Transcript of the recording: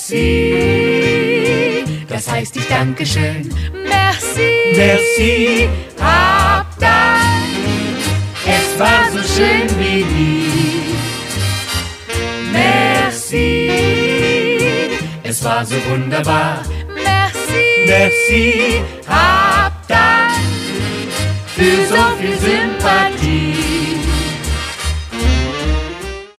Merci, das heißt ich danke schön. Merci, Merci, hab Dank, es war so schön wie nie. Merci, es war so wunderbar. merci, Merci, hab Dank für so viel Sinn.